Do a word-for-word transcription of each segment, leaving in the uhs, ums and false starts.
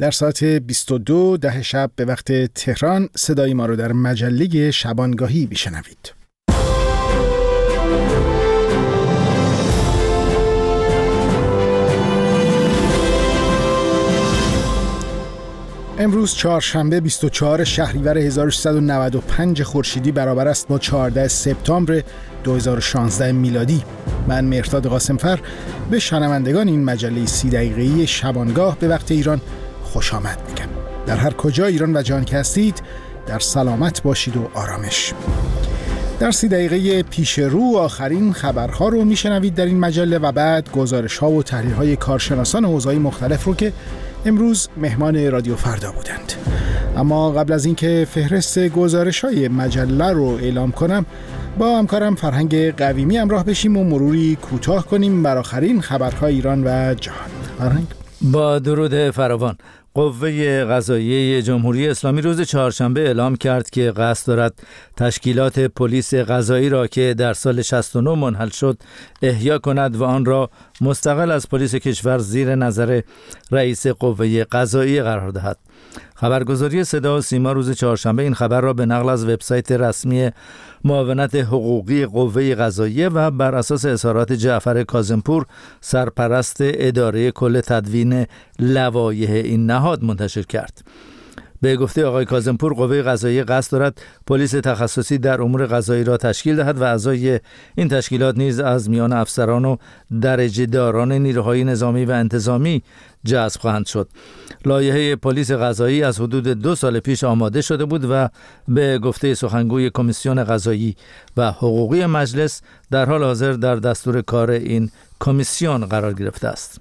در ساعت بیست و دو ده شب به وقت تهران صدای ما رو در مجله شبانگاهی بشنوید. امروز چهارشنبه بیست و چهارم شهریور هزار و سیصد و نود و پنج خورشیدی برابر است با چهاردهم سپتامبر دو هزار و شانزده میلادی. من مهرداد قاسمفر به شنوندگان این مجله سی دقیقه‌ای شبانگاه به وقت ایران خوش آمد میگم. در هر کجا ایران و جهان که هستید در سلامت باشید و آرامش. در سی دقیقه پیش رو آخرین خبرها رو میشنوید در این مجله و بعد گزارش‌ها و تحلیل‌های کارشناسان حوزه‌های مختلف رو که امروز مهمان رادیو فردا بودند. اما قبل از اینکه فهرست گزارش‌های مجله رو اعلام کنم، با همکارم فرهنگ قویمی همراه بشیم و مروری کوتاه کنیم بر آخرین خبرهای ایران و جهان. فرهنگ؟ با درود فراوان. قوه قضاییه جمهوری اسلامی روز چهارشنبه اعلام کرد که قصد دارد تشکیلات پلیس قضایی را که در سال شصت و نه منحل شد احیا کند و آن را مستقل از پلیس کشور زیر نظر رئیس قوه قضاییه قرار دهد. خبرگزاری صدا و سیما روز چهارشنبه این خبر را به نقل از وبسایت رسمی معاونت حقوقی قوه قضاییه و بر اساس اظهارات جعفر کاظمپور، سرپرست اداره کل تدوین لوایح این نهاد، منتشر کرد. به گفته آقای کاظمپور، قوه قضاییه قصد دارد پلیس تخصصی در امور قضایی را تشکیل دهد و اعضای این تشکیلات نیز از میان افسران و درجه داران نیروهای نظامی و انتظامی جذب خواهند شد. لایحه پلیس قضایی از حدود دو سال پیش آماده شده بود و به گفته سخنگوی کمیسیون قضایی و حقوقی مجلس در حال حاضر در دستور کار این کمیسیون قرار گرفته است.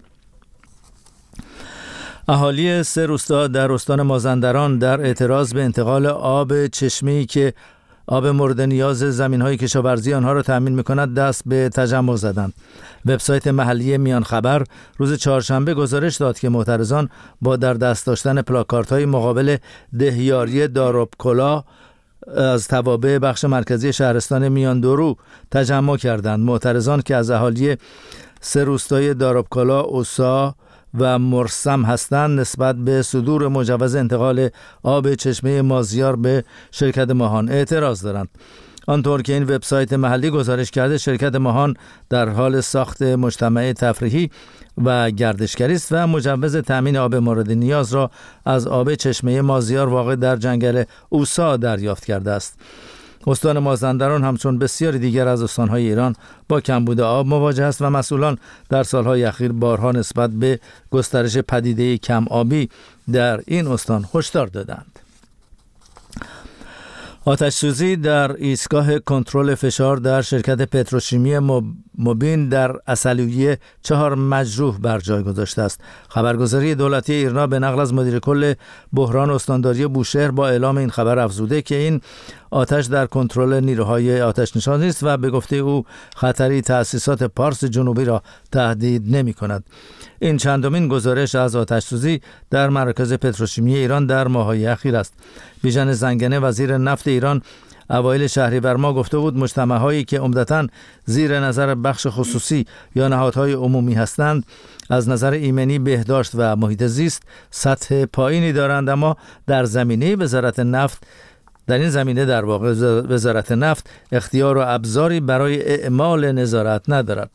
اهالی سه روستا در استان مازندران در اعتراض به انتقال آب چشمه‌ای که آب مورد نیاز زمین‌های کشاورزی آنها را تأمین می‌کند دست به تجمع زدند. وبسایت محلی میان خبر روز چهارشنبه گزارش داد که معترضان با در دست داشتن پلاکاردهای مقابل دهیاری دارابکلا از توابع بخش مرکزی شهرستان میان دورو تجمع کردند. معترضان که از اهالی سه روستای دارابکلا، اوسا و مرسم هستند نسبت به صدور مجوز انتقال آب چشمه مازیار به شرکت ماهان اعتراض دارند. آنطور که این وبسایت محلی گزارش کرده، شرکت ماهان در حال ساخت مجتمع تفریحی و گردشگری است و مجوز تامین آب مورد نیاز را از آب چشمه مازیار واقع در جنگل اوسا دریافت کرده است. استان مازندران همچون بسیاری دیگر از استانهای ایران با کمبود آب مواجه است و مسئولان در سالهای اخیر بارها نسبت به گسترش پدیده کم آبی در این استان هشدار دادند. آتش‌سوزی در ایستگاه کنترل فشار در شرکت پتروشیمی مبین در عسلویه چهار مجروح بر جای گذاشته است. خبرگزاری دولتی ایرنا به نقل از مدیر کل بحران استانداری بوشهر با اعلام این خبر افزوده که این آتش در کنترل نیروهای آتش نشانی است و به گفته او خطری تأسیسات پارس جنوبی را تهدید نمی کند. این چندمین گزارش از آتش‌سوزی در مرکز پتروشیمی ایران در ماه‌های اخیر است. بیژن زنگنه وزیر نفت ایران اوایل شهریور ماه گفته بود مجتمع‌هایی که عمدتاً زیر نظر بخش خصوصی یا نهادهای عمومی هستند از نظر ایمنی، بهداشت و محیط زیست سطح پایینی دارند، اما در زمینه وزارت نفت در این زمینه در واقع وزارت نفت اختیار و ابزاری برای اعمال نظارت ندارد.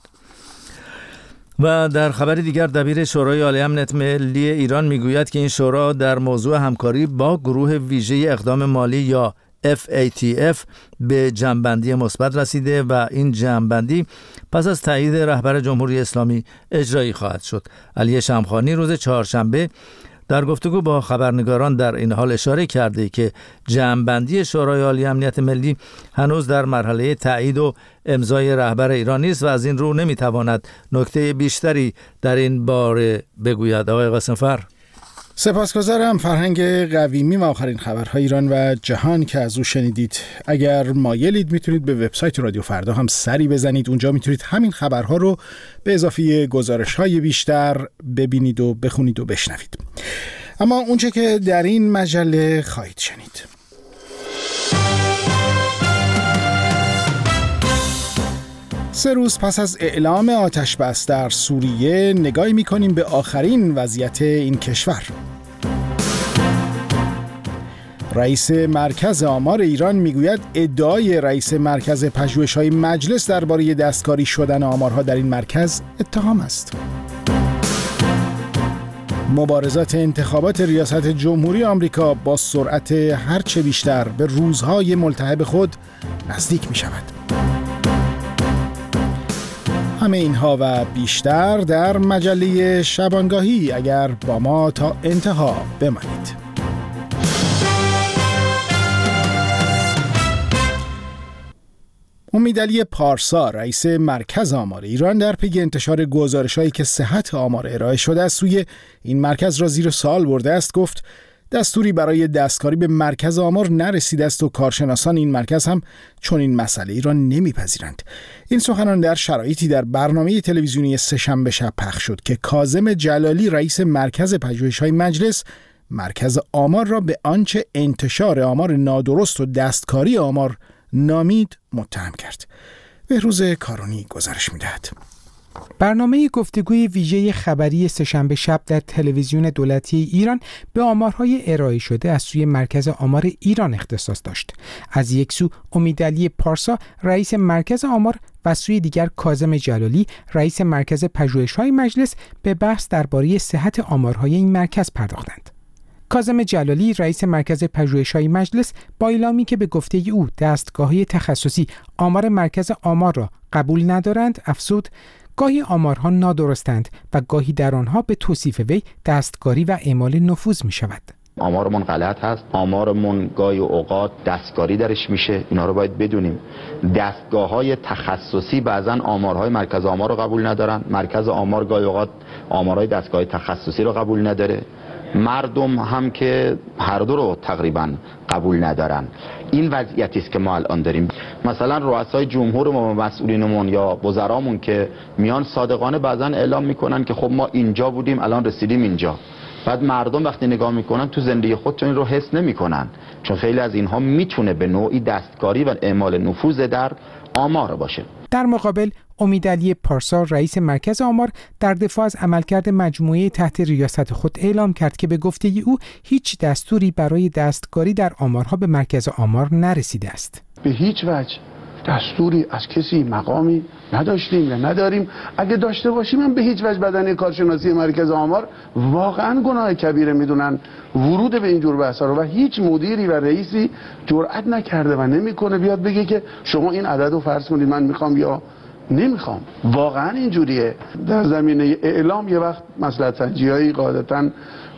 و در خبر دیگر دبیر شورای عالی امنیت ملی ایران میگوید که این شورا در موضوع همکاری با گروه ویژه اقدام مالی یا اف ای تی اف به جمع‌بندی مثبت رسیده و این جمع‌بندی پس از تایید رهبر جمهوری اسلامی اجرایی خواهد شد. علی شمخانی روز چهارشنبه در گفتگو با خبرنگاران در این حال اشاره کرده که جمع‌بندی شورای عالی امنیت ملی هنوز در مرحله تایید و امضای رهبر ایران نیست و از این رو نمیتواند نکته بیشتری در این باره بگوید. آقای قاسمفر. سپاسگزارم فرهنگ قویمی و آخرین خبرهای ایران و جهان که از او شنیدید. اگر مایلید میتونید به وبسایت رادیو فردا هم سری بزنید. اونجا میتونید همین خبرها رو به اضافه گزارش‌های بیشتر ببینید و بخونید و بشنوید. اما اونچه که در این مجله خواهید شنید: سه روز پس از اعلام آتش بس در سوریه نگاهی می‌کنیم به آخرین وضعیت این کشور. رئیس مرکز آمار ایران میگوید ادعای رئیس مرکز پژوهش‌های مجلس درباره دستکاری شدن آمارها در این مرکز اتهام است. مبارزات انتخابات ریاست جمهوری آمریکا با سرعت هرچه بیشتر به روزهای ملتهب خود نزدیک می شود. همه اینها و بیشتر در مجله شبانگاهی، اگر با ما تا انتها بمانید. امیدعلی پارسا، رئیس مرکز آمار ایران، در پی انتشار گزارش‌هایی که صحت آمار ارائه شده از سوی این مرکز را زیر سوال برده است، گفت دستوری برای دستکاری به مرکز آمار نرسیده است و کارشناسان این مرکز هم چون این مسئله را نمیپذیرند. این سخنان در شرایطی در برنامه تلویزیونی سه‌شنبه شب پخش شد که کاظم جلالی، رئیس مرکز پژوهش‌های مجلس، مرکز آمار را به آنچه انتشار آمار نادرست و دستکاری آمار نامید متهم کرد. بهروز کارونی گزارش می‌دهد. برنامه گفتگوی ویژه خبری سه‌شنبه شب در تلویزیون دولتی ایران به آمارهای ارائه شده از سوی مرکز آمار ایران اختصاص داشت. از یک سو امیدعلی پارسا، رئیس مرکز آمار، و سوی دیگر کاظم جلالی، رئیس مرکز پژوهش‌های مجلس، به بحث درباره صحت آمارهای این مرکز پرداختند. کاظم جلالی، رئیس مرکز پژوهش‌های مجلس، با اعلامی که به گفته او دستگاه‌های تخصصی آمار مرکز آمار را قبول ندارند، افزود: گاهی آمارها نادرستند و گاهی در آنها به توصیف وی دستکاری و اعمال نفوذ می شود. آمارمون غلط هست، آمارمون گاهی اوقات دستکاری درش میشه، اینا رو باید بدونیم. دستگاه‌های تخصصی بعضن آمارهای مرکز آمار رو قبول ندارن، مرکز آمار گاهی اوقات آمارهای دستگاه تخصصی رو قبول نداره، مردم هم که هر دو رو تقریبا قبول ندارن. این وضعیتی است که ما الان داریم. مثلا رؤسای جمهورمون و مسئولینمون یا وزرامون که میان صادقانه بعضن اعلام میکنن که خب ما اینجا بودیم الان رسیدیم اینجا، بعد مردم وقتی نگاه میکنن تو زندگی خودشون این رو حس نمیکنن، چون خیلی از اینها میتونه به نوعی دستکاری و اعمال نفوذ در آمار باشه. در مقابل امیدعلی پارسا، رئیس مرکز آمار، در دفاع از عملکرد مجموعه تحت ریاست خود اعلام کرد که به گفته او هیچ دستوری برای دستکاری در آمارها به مرکز آمار نرسیده است. به هیچ وجه دستوری از کسی مقامی نداشتیم یا نداریم. اگه داشته باشیم هم به هیچ وجه بدنه کارشناسی مرکز آمار واقعا گناه کبیره میدونن ورود به این جور بحثا رو، و هیچ مدیری و رئیسی جرئت نکرده و نمیکنه بیاد بگه که شما این عدد رو فرض کنید من میخوام یا نمیخوام. واقعا اینجوریه. در زمینه اعلام یه وقت مصلحت سنجیایی قاعدتاً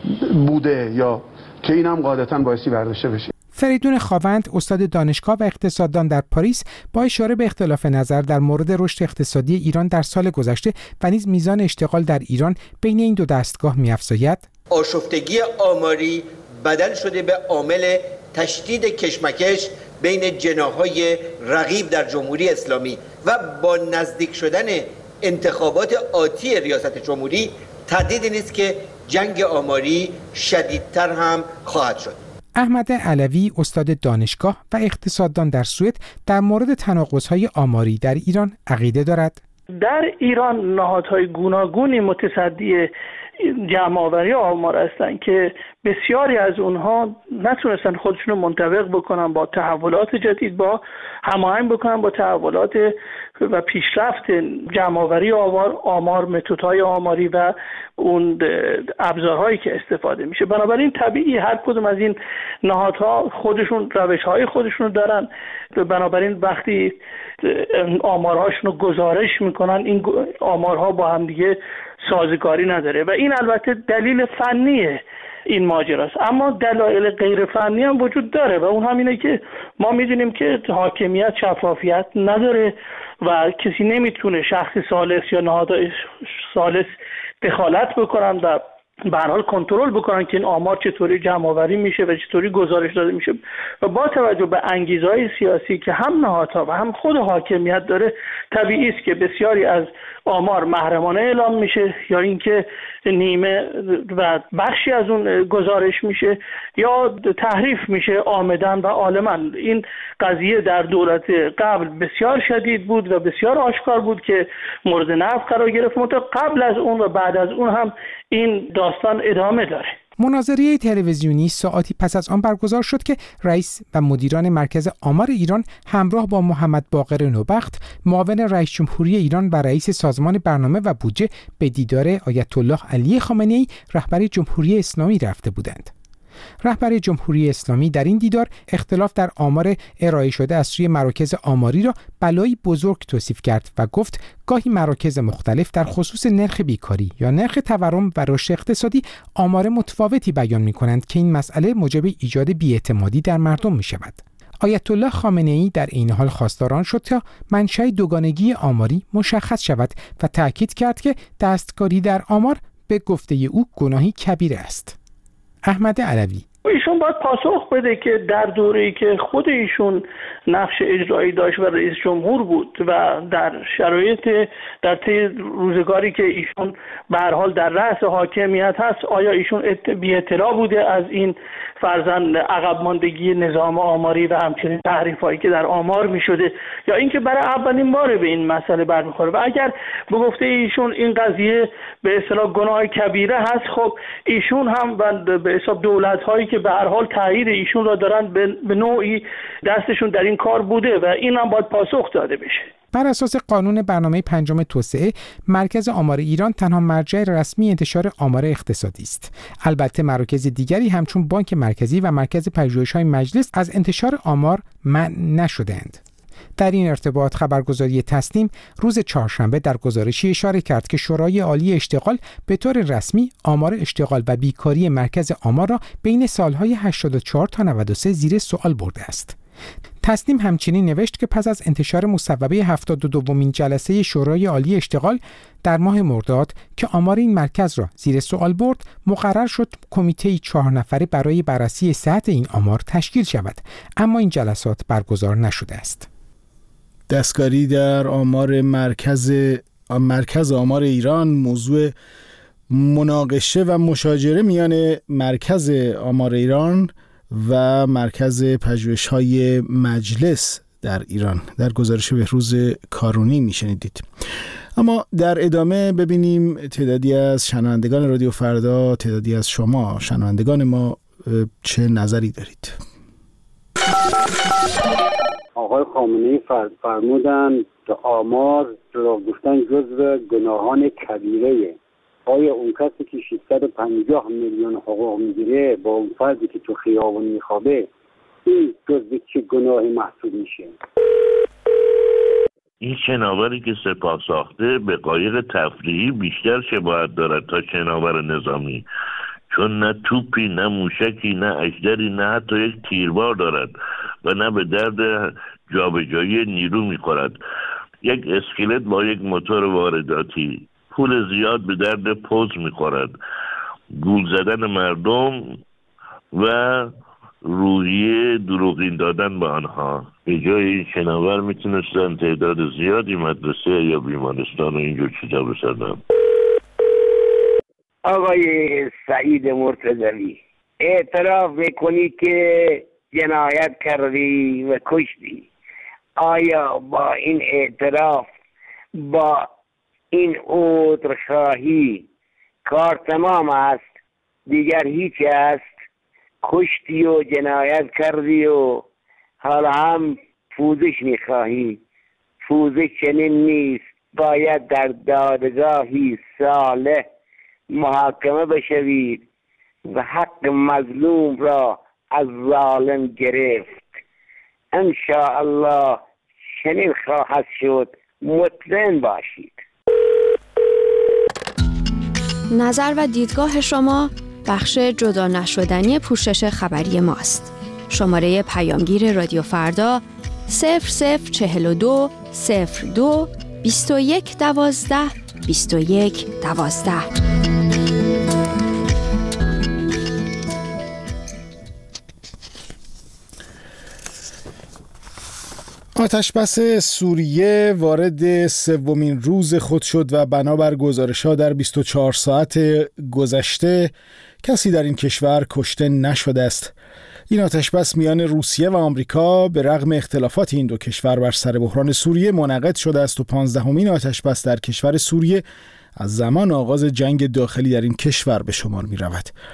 بوده یا که اینم قاعدتاً بایستی برداشته بشه. فریدون خاوند، استاد دانشگاه و اقتصاددان در پاریس، با اشاره به اختلاف نظر در مورد رشد اقتصادی ایران در سال گذشته و نیز میزان اشتغال در ایران بین این دو دستگاه می‌افزاید: آشفتگی آماری بدل شده به عامل تشدید کشمکش بین جناح‌های رقیب در جمهوری اسلامی و با نزدیک شدن انتخابات آتی ریاست جمهوری تردیدی نیست که جنگ آماری شدیدتر هم خواهد شد. احمد علوی، استاد دانشگاه و اقتصاددان در سوئد، در مورد تناقض‌های آماری در ایران عقیده دارد. در ایران نهادهای گوناگونی متصدی جمع‌آوری آمار هستند که بسیاری از اونها نتونستن خودشون رو منطبق بکنن با تحولات جدید، با هماهنگ بکنن با تحولات و پیشرفت جمع‌آوری آمار، آمار متدهای آماری و اون ابزارهایی که استفاده میشه. بنابراین طبیعی هر کدوم از این نهادها خودشون روش‌های خودشون رو دارن. بنابراین وقتی آمارهاشون رو گزارش میکنن، این آمارها با هم دیگه سازگاری نداره و این البته دلیل فنیه این ماجراست. اما دلایل غیر فنی هم وجود داره و اون همینه که ما میدونیم که حاکمیت شفافیت نداره و کسی نمیتونه شخص ثالث یا نهادهای ثالث دخالت بکنن و به هر حال کنترل بکنن که این آمار چطوری جمع آوری میشه و چطوری گزارش داده میشه. و با توجه به انگیزهای سیاسی که هم نهادها و هم خود حاکمیت داره، طبیعی است که بسیاری از آمار محرمانه اعلام میشه یا اینکه نیمه و بخشی از اون گزارش میشه یا تحریف میشه عامداً و عالماً. این قضیه در دولت قبل بسیار شدید بود و بسیار آشکار بود که مورد نقد قرار گرفت. قبل از اون و بعد از اون هم این داستان ادامه داره. مناظره تلویزیونی ساعتی پس از آن برگزار شد که رئیس و مدیران مرکز آمار ایران همراه با محمد باقر نوبخت، معاون رئیس جمهوری ایران و رئیس سازمان برنامه و بودجه به دیدار آیت الله علی خامنه‌ای رهبر جمهوری اسلامی رفته بودند. رهبر جمهوری اسلامی در این دیدار اختلاف در آمار ارائه شده از سوی مراکز آماری را بلایی بزرگ توصیف کرد و گفت گاهی مراکز مختلف در خصوص نرخ بیکاری یا نرخ تورم و رشد اقتصادی آمار متفاوتی بیان می‌کنند که این مسئله موجب ایجاد بی‌اعتمادی در مردم می‌شود. آیت الله خامنه‌ای در این حال خواستار شد تا منشأ دوگانگی آماری مشخص شود و تأکید کرد که دستکاری در آمار به گفته او گناهی کبیره است. احمد علوی: ایشون باید پاسخ بده که در دوره‌ای که خود ایشون نقش اجرایی داشت و رئیس جمهور بود و در شرایط در طی روزگاری که ایشون به هر حال در رأس حاکمیت هست، آیا ایشون بی اطلاع بوده از این فرضاً عقب ماندگی نظام آماری و همچنین تحریف‌هایی که در آمار می‌شده، یا اینکه برای اولین باره به این مسئله برمیخوره؟ و اگر به گفته ایشون این قضیه به اصطلاح گناه کبیره هست، خب ایشون هم به حساب دولت‌هایی که به هر حال تایید ایشون را دارن به نوعی دستشون در این کار بوده و این هم باید پاسخ داده بشه. بر اساس قانون برنامه پنجم توسعه، مرکز آمار ایران تنها مرجع رسمی انتشار آمار اقتصادی است. البته مراکز دیگری همچون بانک مرکزی و مرکز پژوهش‌های مجلس از انتشار آمار منع نشده‌اند. در این ارتباط خبرگزاری تسنیم روز چهارشنبه در گزارشی اشاره کرد که شورای عالی اشتغال به طور رسمی آمار اشتغال و بیکاری مرکز آمار را بین سالهای هشتاد و چهار تا نود و سه زیر سوال برده است. تسنیم همچنین نوشت که پس از انتشار مصوبه هفتاد و دومین جلسه شورای عالی اشتغال در ماه مرداد که آمار این مرکز را زیر سوال برد، مقرر شد کمیته چهار نفره برای بررسی صحت این آمار تشکیل شود، اما این جلسات برگزار نشده است. دستکاری در آمار مرکز مرکز آمار ایران موضوع مناقشه و مشاجره میان مرکز آمار ایران و مرکز پژوهش‌های مجلس در ایران در گزارش بهروز کارونی میشنیدید. اما در ادامه ببینیم تعدادی از شنوندگان رادیو فردا، تعدادی از شما شنوندگان ما چه نظری دارید. آقای خامنه‌ای فرمودن که آمار را گفتن جزو گناهان کبیره. آیا اون کسی که ششصد و پنجاه میلیون حقوق میگیره با اون فردی که تو خیابون میخوابه، این جزو چه گناهی محسوب میشه؟ این شناوری که سپاه ساخته به قایق تفریحی بیشتر شباهت دارد تا شناور نظامی، چون نه توپی، نه موشکی، نه اژدری، نه حتی یک تیربار دارد و نه به درد جابجایی نیرو میخورد. یک اسکلت با یک موتور وارداتی، پول زیاد به درد پوز میخورد، گول زدن مردم و روحیه دروغین دادن به آنها. به جای این شناور میتونستن تعداد زیادی مدرسه یا بیمارستان و اینجور چیزا بسازن. آقای سعید مرتضوی، اعتراف میکنی که جنایت کردی و کشتی. آیا با این اعتراف، با این عذرخواهی کار تمام است؟ دیگر هیچ است؟ کشتی و جنایت کردی و حالا هم پوزش میخواهی. پوزش چنین نیست، باید در دادگاهی صالح محاکمه بشوید و حق مظلوم را از ظالم گرفت. ان شاء الله چنین خواهد شد، مطمئن باشید. نظر و دیدگاه شما بخش جدا نشدنی پوشش خبری ماست. شماره پیامگیر رادیو فردا صفر صفر چهل و دو صفر دو بیست و یک دوازده بیست و یک دوازده. آتشبس سوریه وارد سومین روز خود شد و بنابر گزارش‌ها در بیست و چهار ساعت گذشته کسی در این کشور کشته نشده است. این آتشبس میان روسیه و آمریکا به رغم اختلافات این دو کشور بر سر بحران سوریه منعقد شده است و پانزدهمین آتشبس در کشور سوریه از زمان آغاز جنگ داخلی در این کشور به شمار می رود.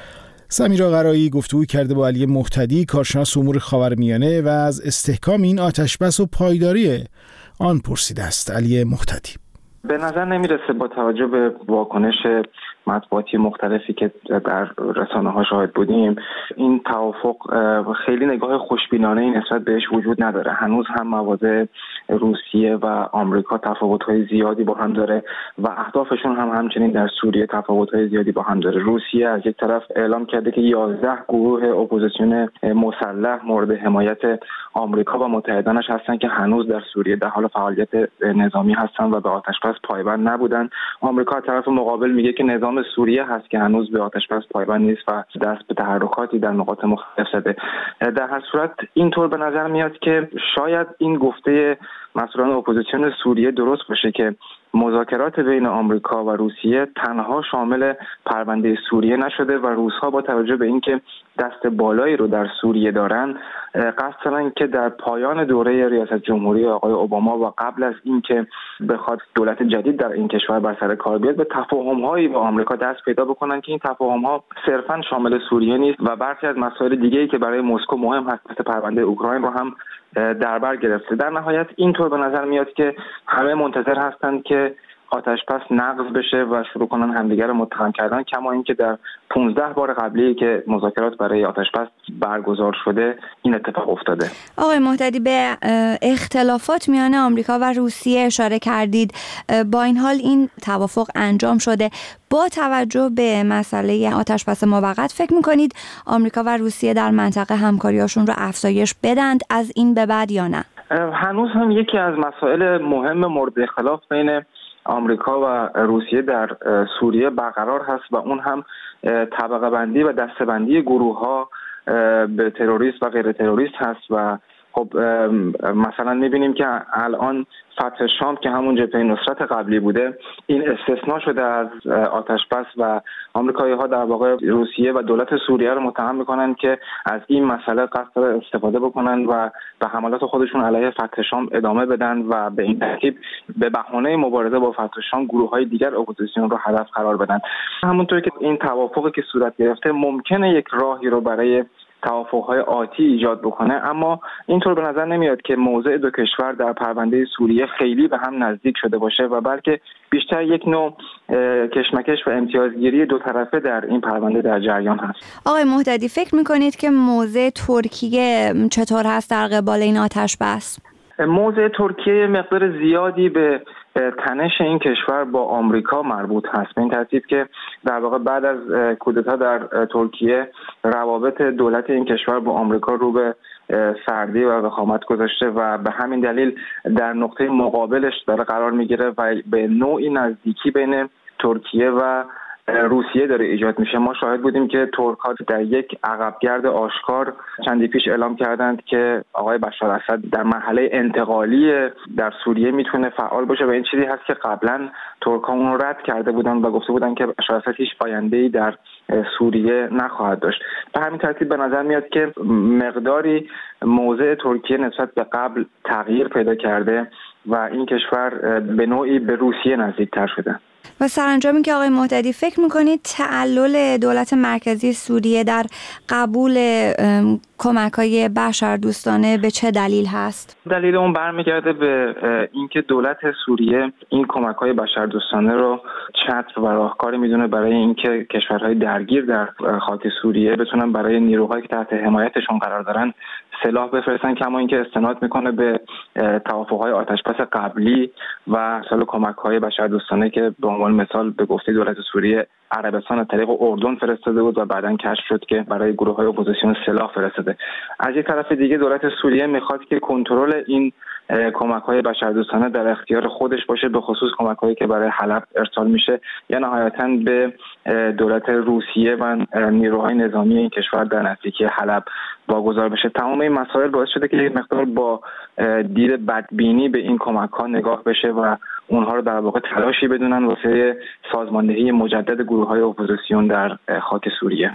سمیرا قرایی گفتگو کرده با علی مهتدی، کارشناس امور خاورمیانه، و از استحکام این آتشبس و پایداری آن پرسیده است. علی مهتدی: به نظر نمیرسه با توجه به واکنش مطبوعاتی مختلفی که در رسانه‌ها شاهد بودیم این توافق خیلی نگاه خوشبینانه‌ای نسبت بهش وجود نداره. هنوز هم مواضع روسیه و آمریکا تفاوت‌های زیادی با هم داره و اهدافشون هم همچنین در سوریه تفاوت‌های زیادی با هم داره. روسیه از یک طرف اعلام کرده که یازده گروه اپوزیسیون مسلح مورد حمایت آمریکا و متحدانش هستن که هنوز در سوریه در حال فعالیت نظامی هستن و به آتشبس پایبند نبودن. آمریکا از طرف مقابل میگه که نظام سوریه هست که هنوز به آتشبس پایبند نیست و دست به تحرکاتی در نقاط مختلف زده. در هر صورت اینطور به نظر میاد که شاید این گفته مسئولان اپوزیسیون سوریه درست باشه که مذاکرات بین آمریکا و روسیه تنها شامل پرونده سوریه نشده و روس‌ها با توجه به اینکه دست بالایی رو در سوریه دارن قصد دارن که در پایان دوره ریاست جمهوری آقای اوباما و قبل از اینکه بخواد دولت جدید در این کشور بر سر کار بیاد به تفاهم‌هایی با آمریکا دست پیدا بکنن که این تفاهم‌ها صرفاً شامل سوریه نیست و برخی از مسائل دیگه‌ای که برای مسکو مهم هست مثل پرونده اوکراین رو هم در بر گرفته. در نهایت اینطور به نظر میاد که همه منتظر هستند که آتشبس نقض بشه و شروع کنن همدیگر رو متهم کردن، کما اینکه در پانزده بار قبلی که مذاکرات برای آتشبس برگزار شده این اتفاق افتاده. آقای مهتدی، به اختلافات میان آمریکا و روسیه اشاره کردید. با این حال این توافق انجام شده. با توجه به مسئله آتشبس موقت فکر میکنید آمریکا و روسیه در منطقه همکاریاشون رو افزایش بدند از این به بعد یا نه؟ هنوز هم یکی از مسائل مهم مورد اختلاف بین آمریکا و روسیه در سوریه برقرار هست و اون هم طبقه بندی و دسته بندی گروه ها به تروریست و غیر تروریست هست و خب مثلا میبینیم که الان فتح شام که همون جبهه نصرت قبلی بوده این استثناء شده از آتشبس و آمریکایی ها در واقع روسیه و دولت سوریه رو متهم میکنن که از این مسئله قصد استفاده بکنن و به حملات خودشون علیه فتح شام ادامه بدن و به این ترتیب به بهانه مبارزه با فتح شام گروه های دیگر اپوزیسیون رو هدف قرار بدن. همونطور که این توافقی که صورت گرفته ممکنه یک راهی رو برای توافق‌های آتی ایجاد بکنه، اما اینطور به نظر نمیاد که موضع دو کشور در پرونده سوریه خیلی به هم نزدیک شده باشه و بلکه بیشتر یک نوع کشمکش و امتیازگیری دو طرفه در این پرونده در جریان هست. آقای مهتدی، فکر می‌کنید که موضع ترکیه چطور هست در قبال این آتشبس؟ موضع ترکیه مقدار زیادی به تنش این کشور با آمریکا مربوط هست، به این ترتیب که در واقع بعد از کودتا در ترکیه روابط دولت این کشور با آمریکا رو به سردی و وخامت گذاشته و به همین دلیل در نقطه مقابلش داره قرار میگیره و به نوعی نزدیکی بین ترکیه و روسیه داره ایجاد میشه. ما شاهد بودیم که ترک‌ها در یک عقبگرد آشکار چندی پیش اعلام کردند که آقای بشار اسد در مرحله انتقالی در سوریه میتونه فعال باشه و این چیزی هست که قبلا ترک‌ها اون رو رد کرده بودن و گفته بودن که بشار اسد هیچ آینده‌ای در سوریه نخواهد داشت. به همین ترتیب به نظر میاد که مقداری موضع ترکیه نسبت به قبل تغییر پیدا کرده و این کشور به نوعی به روسیه نزدیک‌تر شده. و سرانجام که آقای مهتدی فکر میکنید تعلل دولت مرکزی سوریه در قبول کمک‌های بشردوستانه به چه دلیل هست؟ دلیل اون برمیگرده به اینکه دولت سوریه این کمک‌های بشردوستانه رو چتر و راهکاری میدونه برای اینکه کشورهای درگیر در خاک سوریه بتونن برای نیروهایی که تحت حمایتشون قرار دارن سلاح بفرستن، کما اینکه استناد میکنه به توافق‌های آتشبس قبلی و سال کمک‌های بشردوستانه که به عنوان مثال به گفته دولت سوریه عربستان از طریق اردن فرستاده بود و بعداً کشف شد که برای گروه‌های اپوزیسیون سلاح فرستاده. از یک طرف دیگه دولت سوریه میخواد که کنترل این کمک‌های بشردوستانه در اختیار خودش باشه، به خصوص کمک‌هایی که برای حلب ارسال میشه یا نهایتاً به دولت روسیه و نیروهای نظامی این کشور در نزدیکی حلب واگذار بشه. تمام این مسائل باعث شده که یک مقدار با دید بدبینی به این کمک‌ها نگاه بشه و اونها رو در واقع تلاشی بدونن واسه سازماندهی مجدد گروه‌های اپوزیسیون در خاک سوریه.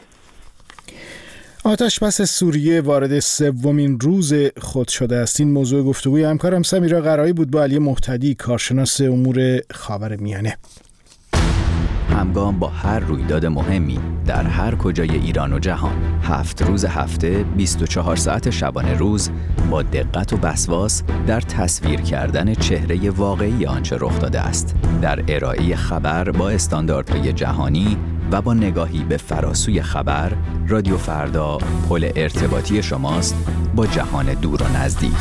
آتشبس سوریه وارد سومین روز خود شده است. این موضوع گفتگوی همکارم سمیرا قرایی بود با علی مهتدی، کارشناس امور خاورمیانه. همگام با هر رویداد مهمی در هر کجای ایران و جهان. هفت روز هفته، بیست و چهار ساعت شبانه روز با دقت و وسواس در تصویر کردن چهره واقعی آنچه رخ داده است. در ارائه خبر با استانداردهای جهانی و با نگاهی به فراسوی خبر، رادیو فردا پل ارتباطی شماست با جهان دور و نزدیک.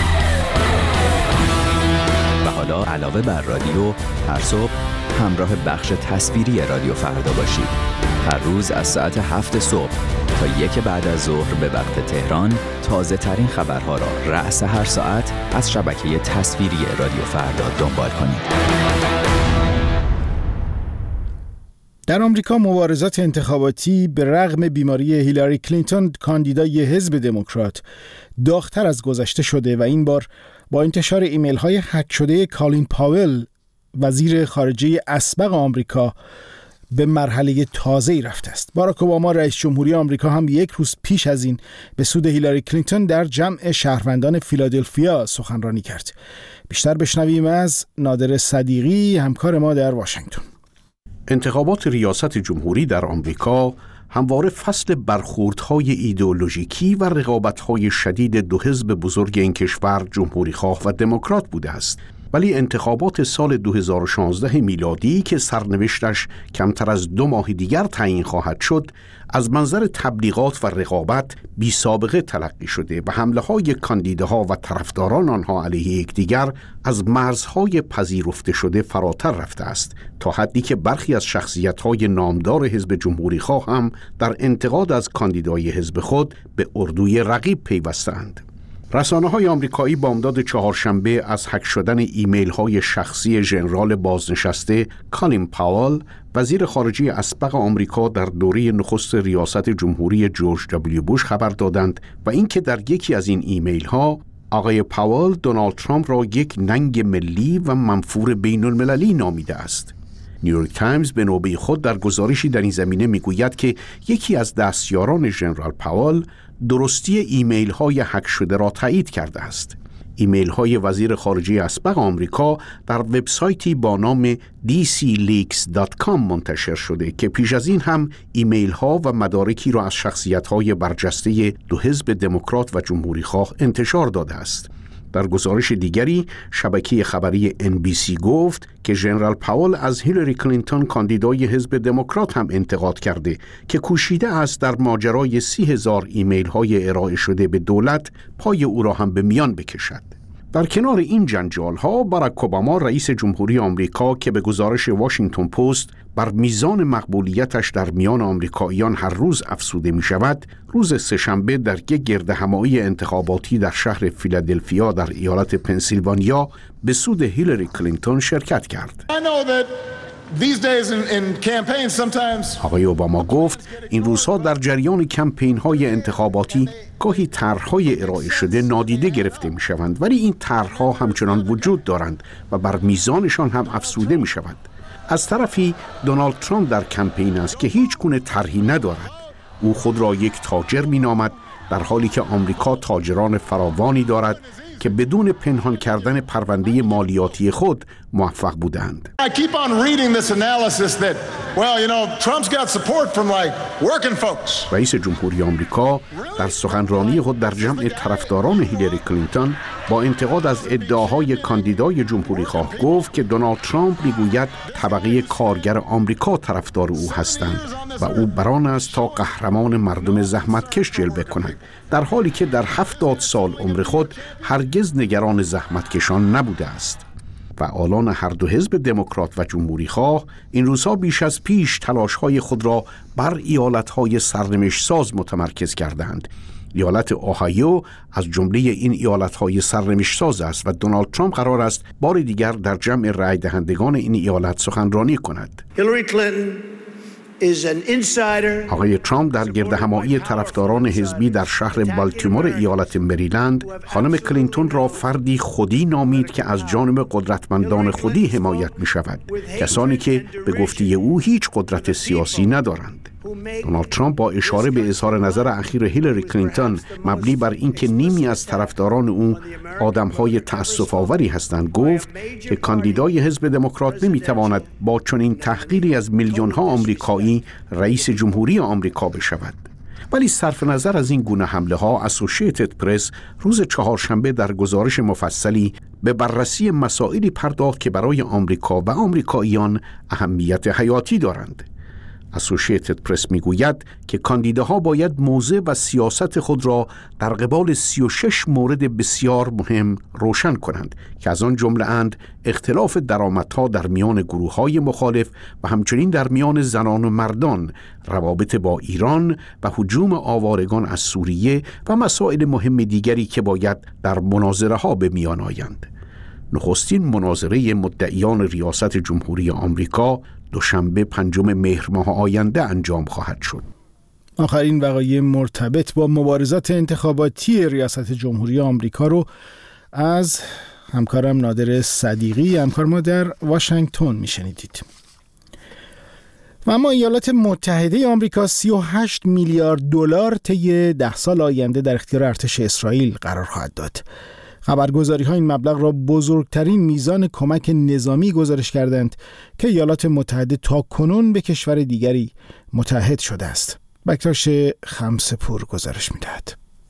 و حالا علاوه بر رادیو، هر صبح همراه بخش تصویری رادیو فردا باشید. هر روز از ساعت هفت صبح تا یک بعد از ظهر به وقت تهران تازه ترین خبرها را رأس هر ساعت از شبکه تصویری رادیو فردا دنبال کنید. در آمریکا مبارزات انتخاباتی به رغم بیماری هیلاری کلینتون کاندیدای حزب دموکرات داغ‌تر از گذشته شده و این بار با انتشار ایمیل‌های هک شده کالین پاول وزیر خارجه اسبق آمریکا به مرحله تازه‌ای رفته است. باراک اوباما رئیس جمهوری آمریکا هم یک روز پیش از این به سود هیلاری کلینتون در جمع شهروندان فیلادلفیا سخنرانی کرد. بیشتر بشنویم از نادر صدیقی، همکار ما در واشنگتن. انتخابات ریاست جمهوری در آمریکا همواره فصل برخوردهای ایدئولوژیکی و رقابت‌های شدید دو حزب بزرگ این کشور، جمهوری‌خواه و دموکرات بوده است. ولی انتخابات سال دو هزار و شانزده میلادی که سرنوشتش کمتر از دو ماه دیگر تعیین خواهد شد، از منظر تبلیغات و رقابت بی سابقه تلقی شده و حمله‌های کاندیداها و طرفداران آنها علیه یکدیگر از مرزهای پذیرفته شده فراتر رفته است، تا حدی که برخی از شخصیت‌های نامدار حزب جمهوری‌خواه هم در انتقاد از کاندیدای حزب خود به اردوی رقیب پیوستند. رسانه‌های آمریکایی بامداد چهارشنبه از هک شدن ایمیل‌های شخصی ژنرال بازنشسته کالین پاول، وزیر خارجه اسبق آمریکا در دوره نخست ریاست جمهوری جورج دبلیو بوش خبر دادند و اینکه در یکی از این ایمیل‌ها آقای پاول دونالد ترامپ را یک ننگ ملی و منفور بین‌المللی نامیده است. نیویورک تایمز به نوبه خود در گزارشی در این زمینه میگوید که یکی از دستیاران ژنرال پاول درستی ایمیل های هک شده را تایید کرده است. ایمیل های وزیر خارجه اسبق آمریکا در وبسایتی با نام دی سی لیکس دات کام منتشر شده که پیش از این هم ایمیل ها و مدارکی را از شخصیت های برجسته دو حزب دموکرات و جمهوری‌خواه انتشار داده است. در گزارش دیگری شبکه خبری ان بی سی گفت که ژنرال پاول از هیلاری کلینتون کاندیدای حزب دموکرات هم انتقاد کرده که کوشیده است در ماجرای سی هزار ایمیل های ارائه شده به دولت پای او را هم به میان بکشد. در کنار این جنجال ها، باراک اوباما رئیس جمهوری آمریکا که به گزارش واشنگتن پست بر میزان مقبولیتش در میان آمریکاییان هر روز افزوده می شود، روز سه‌شنبه در یک گردهمایی انتخاباتی در شهر فیلادلفیا در ایالت پنسیلوانیا به سود هیلاری کلینتون شرکت کرد. آقای اوباما گفت این روزها در جریان کمپین‌های انتخاباتی گاهی طرح‌های ارائه شده نادیده گرفته می‌شوند، ولی این طرح‌ها همچنان وجود دارند و بر میزانشان هم افزوده می‌شود. از طرفی دونالد ترامپ در کمپین است که هیچ گونه طرحی ندارد. او خود را یک تاجر می‌نامد، در حالی که آمریکا تاجران فراوانی دارد که بدون پنهان کردن پرونده مالیاتی خود موفق بودند. رئیس جمهوری آمریکا در سخنرانی خود در جمع طرفداران هیلاری کلینتون با انتقاد از ادعاهای کاندیدای جمهوری‌خواه گفت که دونالد ترامپ میگوید طبقه کارگر آمریکا طرفدار او هستند و او بران است تا قهرمان مردم زحمتکش جلوه کند، در حالی که در هفتاد سال عمر خود هرگز نگران زحمتکشان نبوده است. فعالان هر دو حزب دموکرات و جمهوری‌خواه این روزها بیش از پیش تلاش‌های خود را بر ایالت‌های سرنوشت‌ساز متمرکز کردند. ایالت اوهایو از جمله این ایالت‌های سرنوشت‌ساز است و دونالد ترامپ قرار است بار دیگر در جمع رای دهندگان این ایالت سخنرانی کند. هیلاری کلینتون آقای ترامپ در گردهمایی طرفداران حزبی در شهر بالتیمور ایالت مریلند خانم کلینتون را فردی خودی نامید که از جانب قدرتمندان خودی حمایت می شود، کسانی که به گفته او هیچ قدرت سیاسی ندارند. دونالد ترامپ با اشاره به اظهار نظر اخیر هیلاری کلینتون مبنی بر اینکه نیمی از طرفداران او آدم‌های تأسف‌آوری هستند گفت که کاندیدای حزب دموکرات نمی‌تواند با چنین تحقیری از میلیون‌ها آمریکایی رئیس جمهوری آمریکا بشود. ولی صرف نظر از این گونه حمله ها، اسوشییتد پرس روز چهارشنبه در گزارش مفصلی به بررسی مسائلی پرداخت که برای آمریکا و آمریکاییان اهمیت حیاتی دارند. اسوشییتد پرس میگوید که کاندیداها باید موضع و سیاست خود را در قبال سی و شش مورد بسیار مهم روشن کنند که از آن جمله اند اختلاف درآمدها در میان گروه‌های مخالف و همچنین در میان زنان و مردان، روابط با ایران و هجوم آوارگان از سوریه و مسائل مهم دیگری که باید در مناظره‌ها به میان آیند. نخستین مناظره مدعیان ریاست جمهوری آمریکا دوشنبه پنجم مهر ماه آینده انجام خواهد شد. آخرین وقایع مرتبط با مبارزات انتخاباتی ریاست جمهوری آمریکا رو از همکارم نادر صدیقی، همکار ما در واشنگتن میشنیدید. و اما ایالات متحده آمریکا سی و هشت میلیارد دلار طی ده سال آینده در اختیار ارتش اسرائیل قرار خواهد داد. خبرگزاری ها این مبلغ را بزرگترین میزان کمک نظامی گزارش کردند که ایالات متحده تا کنون به کشور دیگری متحد شده است. بکتاش خمسپور گزارش می‌دهد.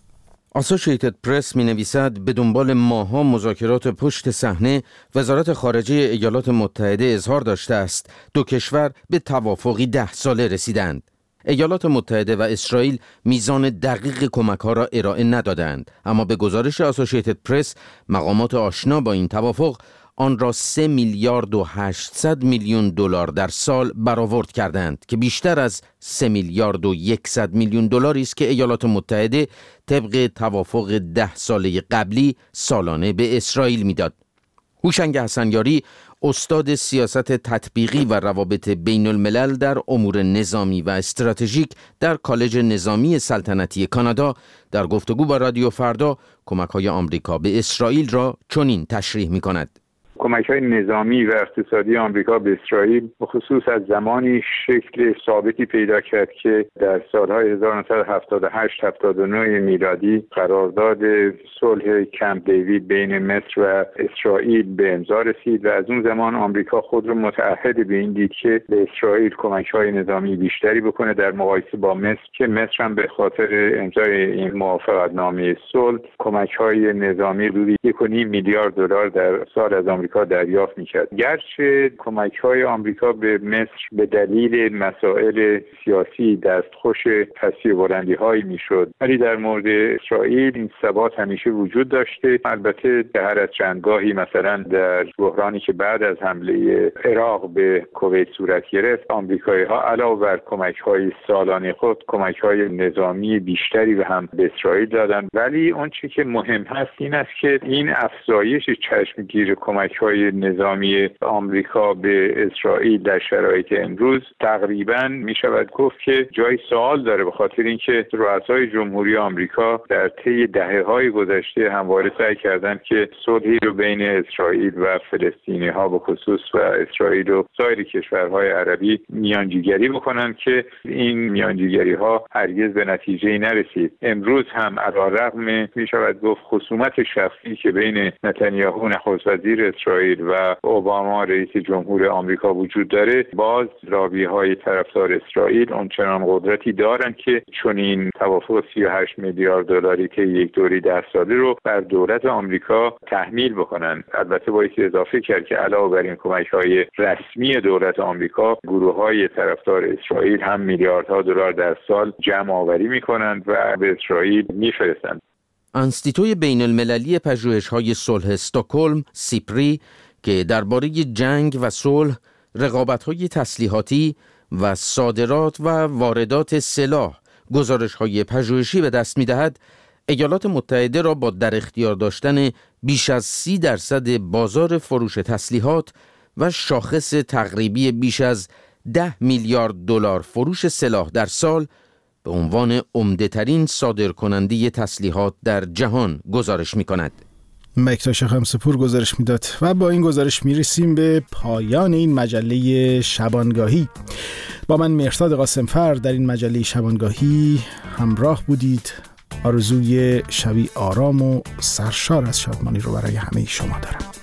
اسوشییتد پرس می‌نویسد به دنبال ماه‌ها مذاکرات پشت صحنه، وزارت خارجه ایالات متحده اظهار داشته است دو کشور به توافقی ده ساله رسیدند. ایالات متحده و اسرائیل میزان دقیق کمک‌ها را ارائه ندادند، اما به گزارش اسوشییتد پرس مقامات آشنا با این توافق آن را سه میلیارد و هشتصد میلیون دلار در سال برآورد کردند که بیشتر از سه میلیارد و صد میلیون دلاری است که ایالات متحده طبق توافق ده ساله قبلی سالانه به اسرائیل میداد. هوشنگ حسنیاری، استاد سیاست تطبیقی و روابط بین الملل در امور نظامی و استراتژیک در کالج نظامی سلطنتی کانادا، در گفتگو با رادیو فردا کمک‌های آمریکا به اسرائیل را چنین تشریح می‌کند. کمک‌های نظامی و اقتصادی آمریکا به اسرائیل بخصوص از زمانی شکل ثابتی پیدا کرد که در سالهای هزار و نهصد و هفتاد و هشت هفتاد و نه میلادی قرارداد صلح کمپ دیوید بین مصر و اسرائیل به امضا رسید و از اون زمان آمریکا خود را متعهد به این دید که به اسرائیل کمک‌های نظامی بیشتری بکنه در مقایسه با مصر که مصر هم به خاطر امضای این موافقتنامه صلح کمک‌های نظامی حدود یک و نیم میلیارد دلار در سال از آمریکا دریافت می‌کرد. گرچه کمک‌های آمریکا به مصر به دلیل مسائل سیاسی دستخوش پسی و بلندی‌هایی می‌شد، ولی در مورد اسرائیل این ثبات همیشه وجود داشته. البته هر از چندگاهی مثلا در بحرانی که بعد از حمله عراق به کویت صورت گرفت، آمریکایی‌ها علاوه بر کمک‌های سالانه خود کمک‌های نظامی بیشتری به هم به اسرائیل دادند. ولی اون چیزی که مهم هست این است که این افزایش چشمگیر کمک‌های نظامی آمریکا به اسرائیل در شرایط امروز تقریباً می شود گفت که جای سوال داره، به خاطر اینکه رؤسای جمهوری آمریکا در طی دهه‌های گذشته همواره سعی کردند که صلحی رو بین اسرائیل و فلسطینی‌ها به خصوص و اسرائیل و سایر کشورهای عربی میانجیگری بکنند که این میانجیگری‌ها هرگز به نتیجه‌ای نرسید. امروز هم علی‌رغم می شود گفت خصومت شخصی که بین نتانیاهو نخست وزیر اسرائیل و اوباما رئیس جمهور آمریکا وجود داره، باز لابی‌های طرفدار اسرائیل اونچنان قدرتی دارند که چنین توافق سی و هشت میلیارد دلاری که یک دوره ده ساله رو بر دولت آمریکا تحمیل بکنن. البته باید اضافه کرد که علاوه بر این کمک‌های رسمی دولت آمریکا، گروه‌های طرفدار اسرائیل هم میلیاردها دلار در سال جمع آوری می‌کنند و به اسرائیل می‌فرستند. انستیتوی بین المللی پژوهش‌های صلح استکهلم سیپری که درباره جنگ و صلح، رقابت‌های تسلیحاتی و صادرات و واردات سلاح گزارش‌های پژوهشی به دست می‌دهد، ایالات متحده را با در اختیار داشتن بیش از سی درصد بازار فروش تسلیحات و شاخص تقریبی بیش از ده میلیارد دلار فروش سلاح در سال به عنوان عمده‌ترین صادرکننده تسلیحات در جهان گزارش می‌کند. مکتاش خمسپور گزارش میداد و با این گزارش میرسیم به پایان این مجله شبانگاهی. با من مهرداد قاسمفر در این مجله شبانگاهی همراه بودید. آرزوی شبی آرام و سرشار از شادمانی رو برای همه شما دارم.